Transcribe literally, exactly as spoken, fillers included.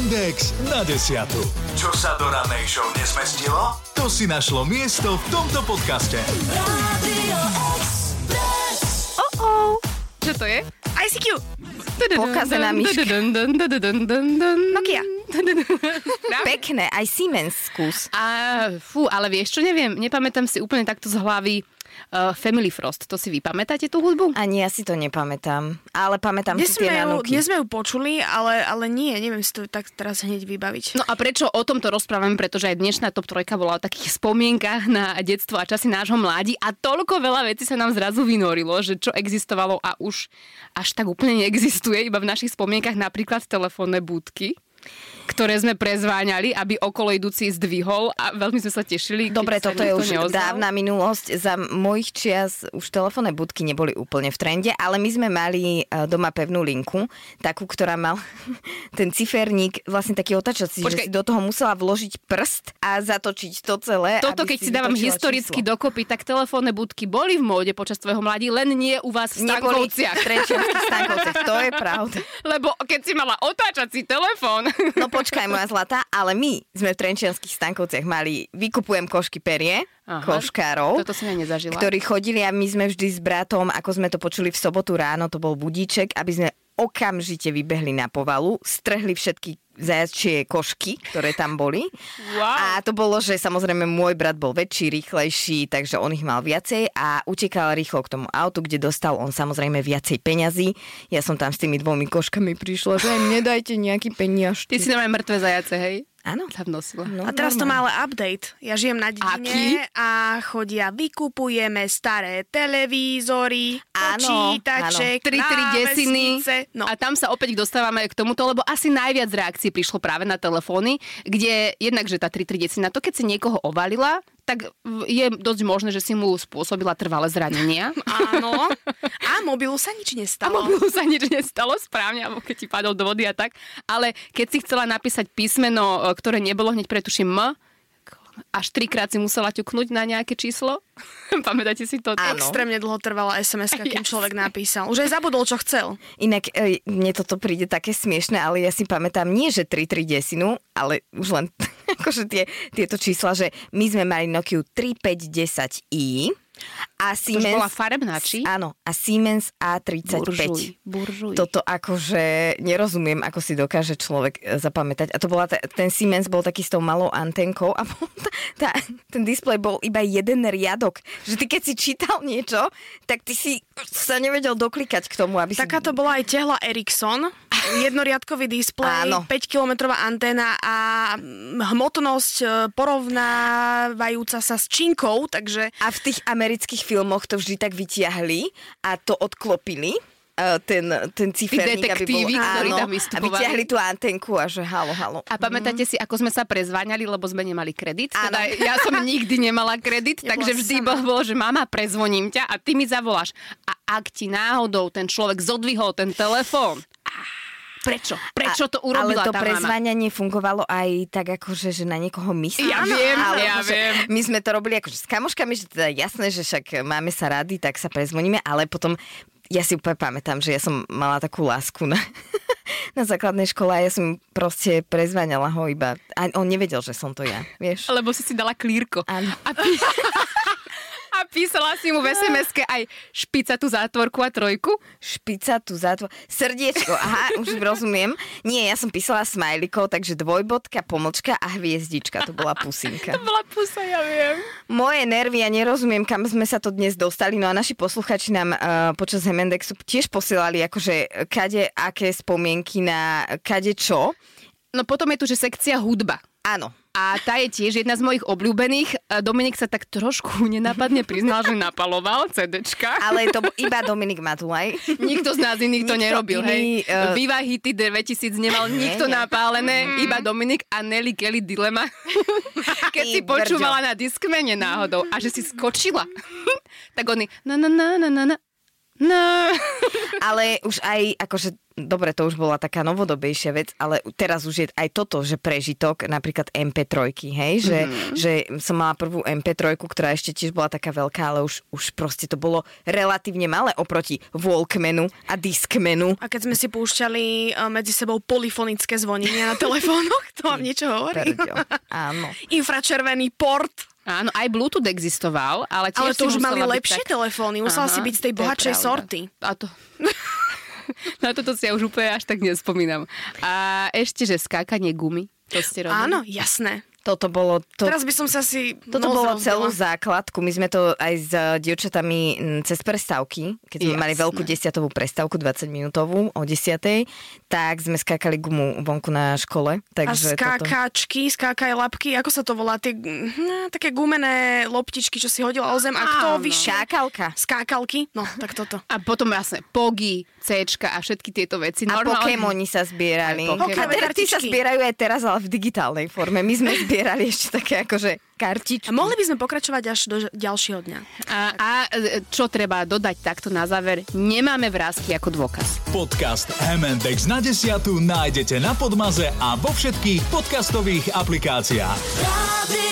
Index na desiatu. Čo sa do rannej show nezmestilo? To si našlo miesto v tomto podcaste. Radio Express. Oh-oh. Čo to je? í cé kjú. Pokazená myška. Nokia. Pekné, aj Siemens skús. A, fú, ale vieš čo, neviem, nepamätám si úplne takto z hlavy uh, Family Frost. To si vy pamätáte tú hudbu? Ani ja si to nepamätám, ale pamätám dnes si tie nanúky. Dnes sme ju počuli, ale, ale nie, neviem si to tak teraz hneď vybaviť. No a prečo o tomto rozprávame? Pretože aj dnešná top trojka bola o takých spomienkach na detstvo a časy nášho mládi a toľko veľa vecí sa nám zrazu vynorilo, že čo existovalo a už až tak úplne neexistuje, iba v našich spomienkach, napríklad telefónne budky, ktoré sme prezváňali, aby okolo idúci zdvihol a veľmi sme sa tešili. Dobre, toto je už neozdal. Dávna minulosť. Za mojich čias už telefónne budky neboli úplne v trende, ale my sme mali doma pevnú linku, takú, ktorá mal ten ciferník, vlastne taký otačací, že si do toho musela vložiť prst a zatočiť to celé. Toto, keď si dávam historicky číslo dokopy, tak telefónne budky boli v móde počas tvojho mladí, len nie u vás v Stankovciach. V Trenčianskych Stankovciach, to je pravda. Lebo keď si mala otáčací telefón. No počkaj, moja zlatá, ale my sme v Trenčianskych Stankovciach mali Vykupujem košky perie, aha, koškárov, toto som ja nezažila, ktorí chodili a my sme vždy s bratom, ako sme to počuli v sobotu ráno, to bol budíček, aby sme okamžite vybehli na povalu, strhli všetky zajačie košky, ktoré tam boli. Wow. A to bolo, že samozrejme môj brat bol väčší, rýchlejší, takže on ich mal viacej a utekal rýchlo k tomu autu, kde dostal on samozrejme viacej peňazí. Ja som tam s tými dvomi koškami prišla, že im nedajte nejaký peniaž. Ty si normálne mŕtve zajace, hej? Áno. No, a teraz normálne. To má ale update. Ja žijem na dedine a chodia, vykupujeme staré televízory, počítače, tri tri desiny. No. A tam sa opäť dostávame k tomuto, lebo asi najviac reakcií prišlo práve na telefóny, kde jednak, že tá tri tri desina, to keď si niekoho ovalila, tak je dosť možné, že si mu spôsobila trvalé zranenia. Áno. A mobilu sa nič nestalo. A mobilu sa nič nestalo, správne, alebo keď ti padol do vody a tak. Ale keď si chcela napísať písmeno, ktoré nebolo hneď pretuším M, až trikrát si musela ťuknúť na nejaké číslo. Pamätáte si to? Áno. Extrémne dlho trvala es em eska, kým človek napísal. Už aj zabudol, čo chcel. Inak e, mne toto príde také smiešné, ale ja si pamätám nie, že tri tri desinu, ale už len akože tie, tieto čísla, že my sme mali Nokiu tri päť desať i a Siemens... To bola farebná, či? Áno, a Siemens á tridsaťpäť. Buržuj, buržuj. Toto akože nerozumiem, ako si dokáže človek zapamätať. A to bola ta, ten Siemens bol taký s tou malou antenkou a bol ta, ta, ten displej bol iba jeden riadok. Že ty keď si čítal niečo, tak ty si sa nevedel doklikať k tomu, aby Taká si... to bola aj tehla Ericsson. Jednoriadkový displej, áno. päť kilometrová anténa a hmotnosť porovnávajúca sa s činkou, takže... A v tých amerických filmoch to vždy tak vytiahli a to odklopili, ten, ten ciferník, aby bol... ktorí áno, tam vystupovali. A vytiahli tú antenku a že halo, halo. A pamätáte si, ako sme sa prezváňali, lebo sme nemali kredit? Teda ja som nikdy nemala kredit, takže vždy bolo, že mama, prezvoním ťa a ty mi zavoláš. A ak ti náhodou ten človek zodvihol ten telefón, Prečo? Prečo to urobila tá mama? Ale to prezváňanie prezváňanie fungovalo aj tak akože, že na niekoho myslíš. Ja viem, ale ja akože, viem. My sme to robili akože s kamoškami, že teda jasné, že však máme sa rady, tak sa prezvoníme, ale potom ja si úplne pamätám, že ja som mala takú lásku na, na základnej škole a ja som proste prezváňala ho iba. A on nevedel, že som to ja, vieš. Lebo si si dala klírko. Áno. A pí... A písala si mu v es em eske aj špicatú zátvorku a trojku? Špicatú zátvorku. Srdiečko, aha, už rozumiem. Nie, ja som písala smajlikov, takže dvojbodka, pomlčka a hviezdička. To bola pusinka. To bola pusa, ja viem. Moje nervy, ja nerozumiem, kam sme sa to dnes dostali. No a naši posluchači nám uh, počas Hemendexu tiež posielali akože kade, aké spomienky na kade čo. No potom je tu, že sekcia hudba. Áno. A tá je tiež jedna z mojich obľúbených. Dominik sa tak trošku nenápadne priznal, že napaloval cédečka. Ale to iba Dominik Matulaj. Nikto z nás iných to nerobil, iný, hej. Uh... Viva Hity dvetisíc nemal nie, nikto nie. napálené, mm. iba Dominik a Nelly Kelly Dilema. Keď si počúvala na Discmane náhodou a že si skočila, tak oni na na na na na na No. Ale už aj, akože, dobre, to už bola taká novodobejšia vec, ale teraz už je aj toto, že prežitok, napríklad em pé tri, hej, že, mm-hmm. že som mala prvú em pé tri, ktorá ešte tiež bola taká veľká, ale už, už proste to bolo relatívne malé oproti Walkmanu a Discmanu. A keď sme si púšťali medzi sebou polyfonické zvonenia na telefónoch, to vám niečo hovorí? Perďo, áno. Infračervený port. Áno, aj Bluetooth existoval, ale tiež ale to už mali lepšie tak... telefóny, musela Aha, si byť z tej bohatšej sorty. A to... Na toto si ja už úplne až tak nespomínam. A ešte, že skákanie gumy, to ste robili? Áno, jasné. Toto bolo... To, Teraz by som sa si... Toto bolo celú základku. My sme to aj s dievčatami cez prestávky, keď sme Jasné. mali veľkú desiatovú prestávku, dvadsaťminútovú o desiatej, tak sme skákali gumu vonku na škole. Takže a skákačky, toto... skákaj labky, ako sa to volá? Tie no, také gumené loptičky, čo si hodila o zem a kto vyšiel? Skákalka. Skákalky? No, tak toto. A potom jasné, pogy, céčka a všetky tieto veci. A Normálne... Pokémoni sa zbierali. A teraz sa zbierajú aj teraz, ale v digitálnej forme. My sme zbierali ešte také akože kartičky. A mohli by sme pokračovať až do ďalšieho dňa. A, a čo treba dodať takto na záver? Nemáme vrásky ako dôkaz. Podcast em end exé na desiatu nájdete na Podmaze a vo všetkých podcastových aplikáciách.